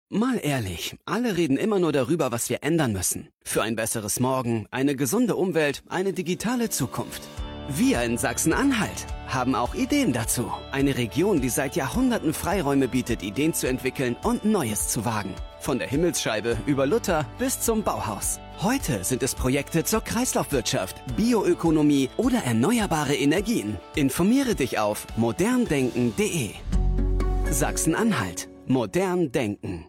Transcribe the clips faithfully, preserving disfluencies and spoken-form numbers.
Mal ehrlich, alle reden immer nur darüber, was wir ändern müssen. Für ein besseres Morgen, eine gesunde Umwelt, eine digitale Zukunft. Wir in Sachsen-Anhalt haben auch Ideen dazu. Eine Region, die seit Jahrhunderten Freiräume bietet, Ideen zu entwickeln und Neues zu wagen. Von der Himmelsscheibe über Luther bis zum Bauhaus. Heute sind es Projekte zur Kreislaufwirtschaft, Bioökonomie oder erneuerbare Energien. Informiere dich auf modern denken punkt de. Sachsen-Anhalt. Modern denken.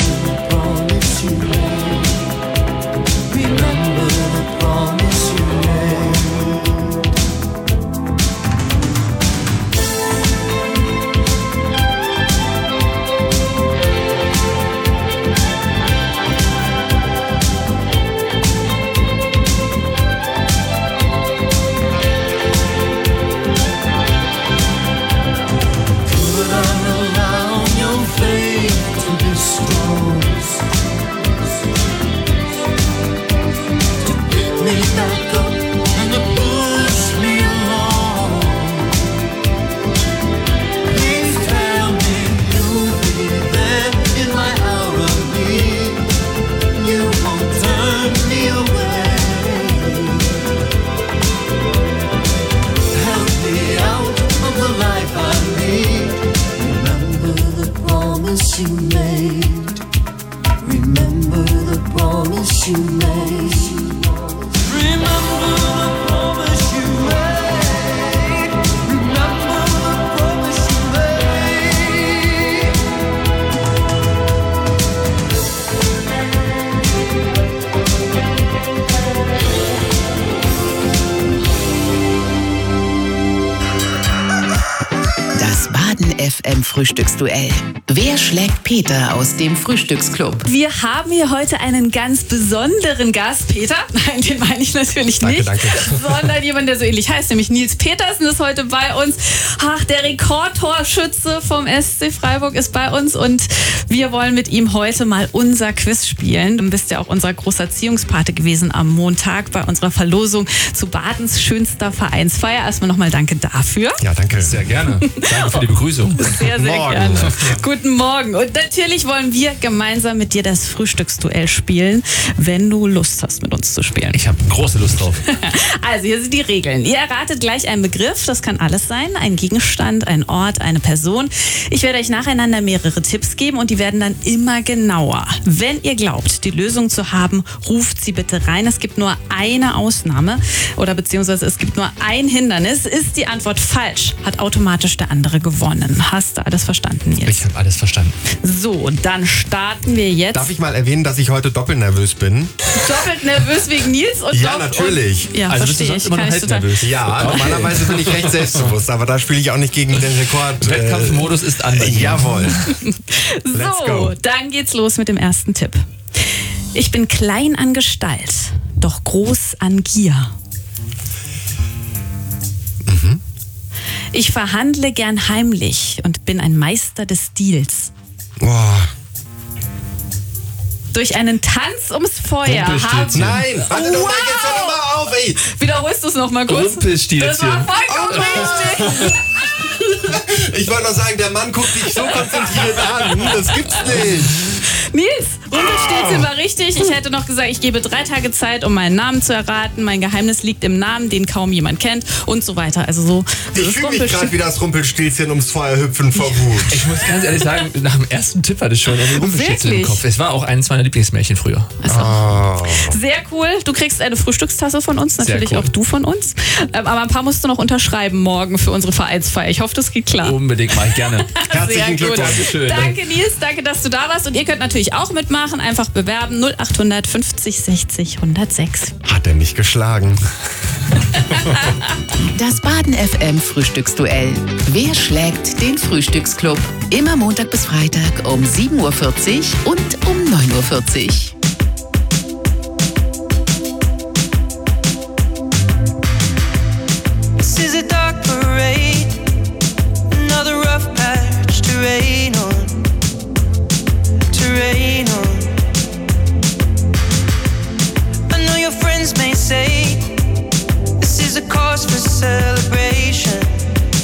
F M Frühstücksduell. Wer schlägt Peter aus dem Frühstücksclub? Wir haben hier heute einen ganz besonderen Gast. Peter, nein, den meine ich natürlich danke, nicht, danke. sondern jemand, der so ähnlich heißt, nämlich Nils Petersen ist heute bei uns. Ach, der Rekordtorschütze vom S C Freiburg ist bei uns und wir wollen mit ihm heute mal unser Quiz spielen. Du bist ja auch unser großer Erziehungspate gewesen am Montag bei unserer Verlosung zu Badens schönster Vereinsfeier. Erstmal nochmal danke dafür. Ja, danke. Sehr gerne. Danke für die Begrüßung. Sehr, sehr Morgen. gerne. Guten Morgen. Und natürlich wollen wir gemeinsam mit dir das Frühstücksduell spielen, wenn du Lust hast, mit uns zu spielen. Ich habe große Lust drauf. Also, hier sind die Regeln. Ihr erratet gleich einen Begriff, das kann alles sein, ein Gegenstand, ein Ort, eine Person. Ich werde euch nacheinander mehrere Tipps geben und die werden dann immer genauer. Wenn ihr glaubt, die Lösung zu haben, ruft sie bitte rein. Es gibt nur eine Ausnahme oder beziehungsweise es gibt nur ein Hindernis. Ist die Antwort falsch, hat automatisch der andere gewonnen. Hast du alles verstanden jetzt? Ich habe alles verstanden. So, dann starten wir jetzt. Darf ich mal erwähnen, dass ich heute doppelt nervös bin? Doppelt nervös wegen Nils und Ja, Dopp natürlich. Und, ja, Also bist du verstehe sonst ich. immer noch Kann ich halb total. nervös? Ja, normalerweise bin ich recht selbstbewusst, aber da spiele ich auch nicht gegen den Rekord. Äh, Wettkampfmodus ist an. äh, jawohl. Let's So, go. dann geht's los mit dem ersten Tipp. Ich bin klein an Gestalt, doch groß an Gier. Mhm. Ich verhandle gern heimlich und bin ein Meister des Stils. Boah. Durch einen Tanz ums Feuer Rumpelstilzchen. haben... Nein, warte doch mal, Wow. jetzt hör doch mal auf, ey. Wiederholst du es noch mal kurz? Rumpelstilzchen. Das war vollkommen richtig. Ich wollte noch sagen, der Mann guckt dich so konzentriert an. Das gibt's nicht. Nils, Rumpelstilzchen war richtig. Ich hätte noch gesagt, ich gebe drei Tage Zeit, um meinen Namen zu erraten. Mein Geheimnis liegt im Namen, den kaum jemand kennt und so weiter. Also so. Ich das fühle mich Rumpelstil- gerade wie das Rumpelstilzchen ums Feuer hüpfen vor Wut. Ich muss ganz ehrlich sagen, nach dem ersten Tipp hatte ich schon irgendwie Rumpelstilzchen im Wirklich? Kopf. Es war auch eines meiner Lieblingsmärchen früher. Oh. Sehr cool. Du kriegst eine Frühstückstasse von uns, natürlich Sehr cool. auch du von uns. Ähm, Aber ein paar musst du noch unterschreiben morgen für unsere Vereinsfeier. Ich hoffe, das geht klar. Unbedingt, mache ich gerne. Herzlichen Sehr gut. Glückwunsch. Dankeschön. Danke Nils, danke, dass du da warst. Und ihr könnt natürlich auch mitmachen. Einfach bewerben null acht fünfzig sechzig hundertsechs. Hat er mich geschlagen. Das Baden F M Frühstücksduell. Wer schlägt den Frühstücksclub? Immer Montag bis Freitag um sieben Uhr vierzig und um neun Uhr vierzig. This is a dark parade, another rough patch to rain on, to rain on. I know your friends may say this is a cause for celebration.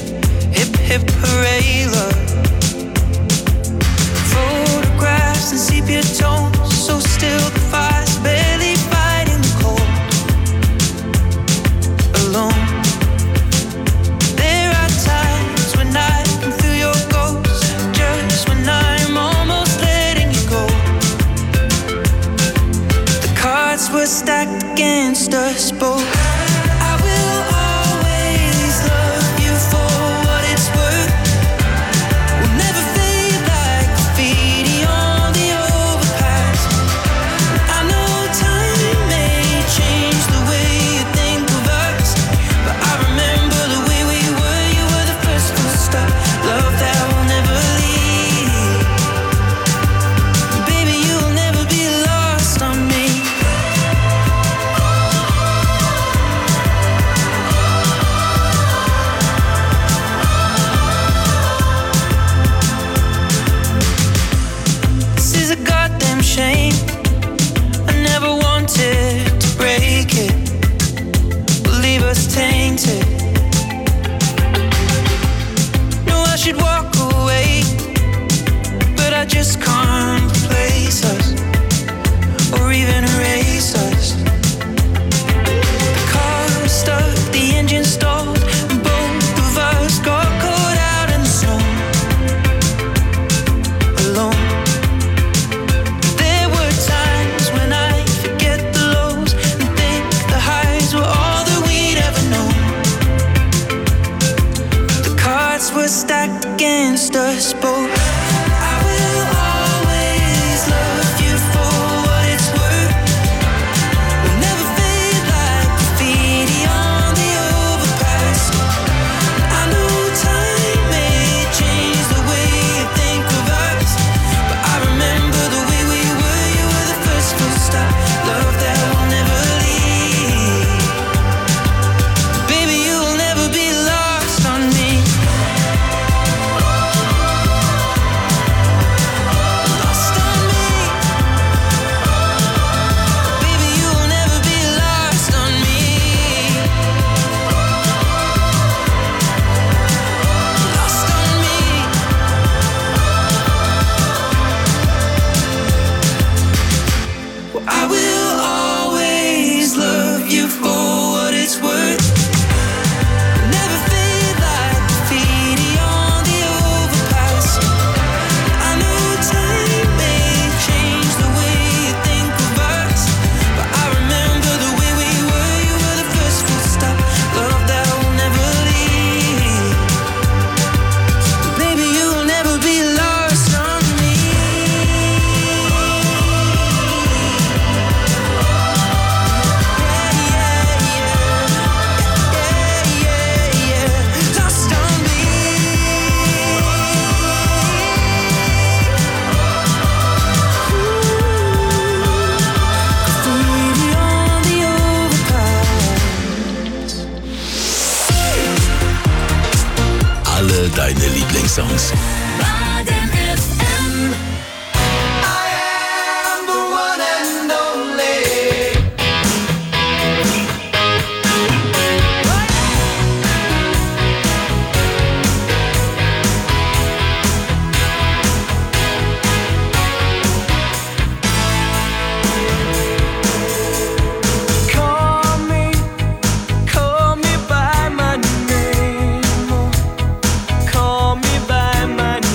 Hip hip hooray, love. Photographs and us both. I will always love you for what it's worth. We'll never fade like graffiti on the overpass. I know time may change the way you think of us, but I remember the way we were. You were the first full stop, love that will never leave. Baby, you'll never be lost on me. This is a goddamn shame. I never wanted to break it, will leave us tainted. No, I should walk away, but I just can't replace us or even erase us. The car stuck, the engine stalled, and both of us got caught out in the snow, alone. There were times when I forget the lows and think the highs were all that we'd ever known. The cards were stacked against us both. I will always love you for what it's worth. We'll never fade like graffiti on the overpass. I know time may change the way you think of us, but I remember the way we were. You were the first full stop, love that will never leave. Baby, you will never be lost on me. Lost on me. Baby, you will never be lost on me. Lost on me. Well, I will always love you for what it's worth. Never fade like graffiti on the overpass. I know time may change the way you think of us, but I remember the way we were. You were the first full stop, love that will never leave. Baby, you will never be lost on me. Lost on me. Graffiti on the overpass. Alle deine Lieblingssongs. Call me, call me by my name. Call me by my name.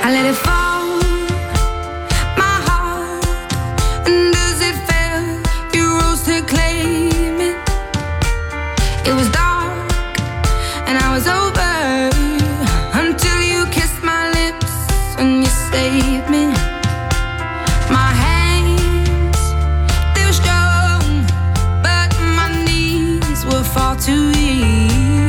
I let it fall, my heart, and as it fell, you rose to claim it. It was dark, and I was over, until you kissed my lips and you saved me. My hands, they were strong, but my knees were far too weak.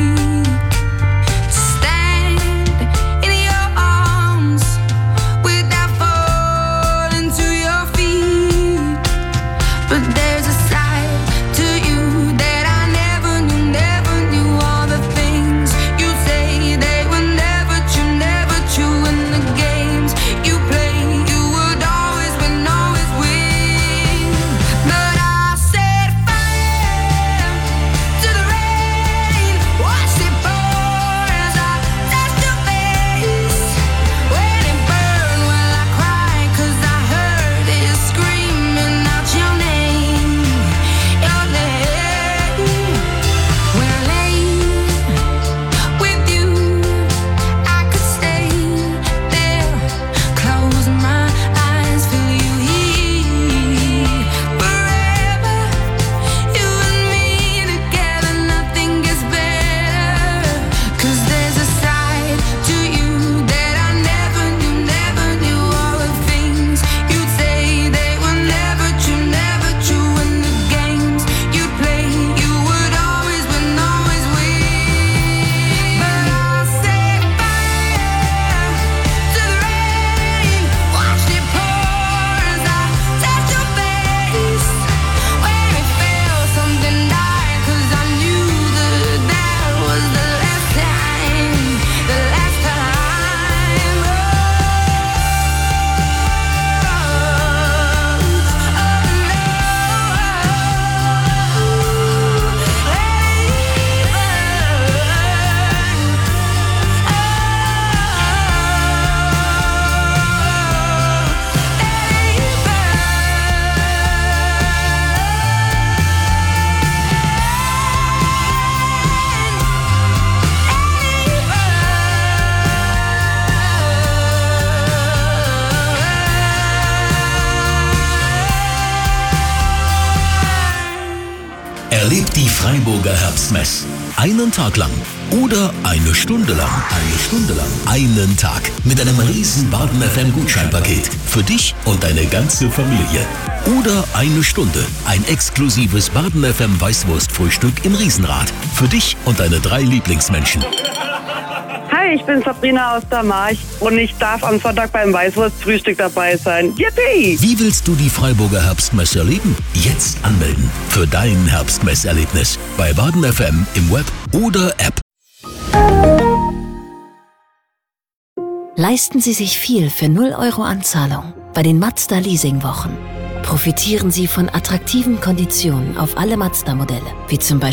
Erlebt die Freiburger Herbstmess. Einen Tag lang oder eine Stunde lang. Eine Stunde lang. Einen Tag mit einem riesen Baden F M Gutscheinpaket. Für dich und deine ganze Familie. Oder eine Stunde. Ein exklusives Baden F M Weißwurstfrühstück im Riesenrad. Für dich und deine drei Lieblingsmenschen. Hi, ich bin Sabrina aus der March und ich darf am Sonntag beim Weißwurstfrühstück dabei sein. Yippie! Wie willst du die Freiburger Herbstmesse erleben? Jetzt anmelden für dein Herbstmesserlebnis bei Baden F M im Web oder App. Leisten Sie sich viel für null Euro Anzahlung bei den Mazda Leasingwochen. Profitieren Sie von attraktiven Konditionen auf alle Mazda-Modelle, wie zum Beispiel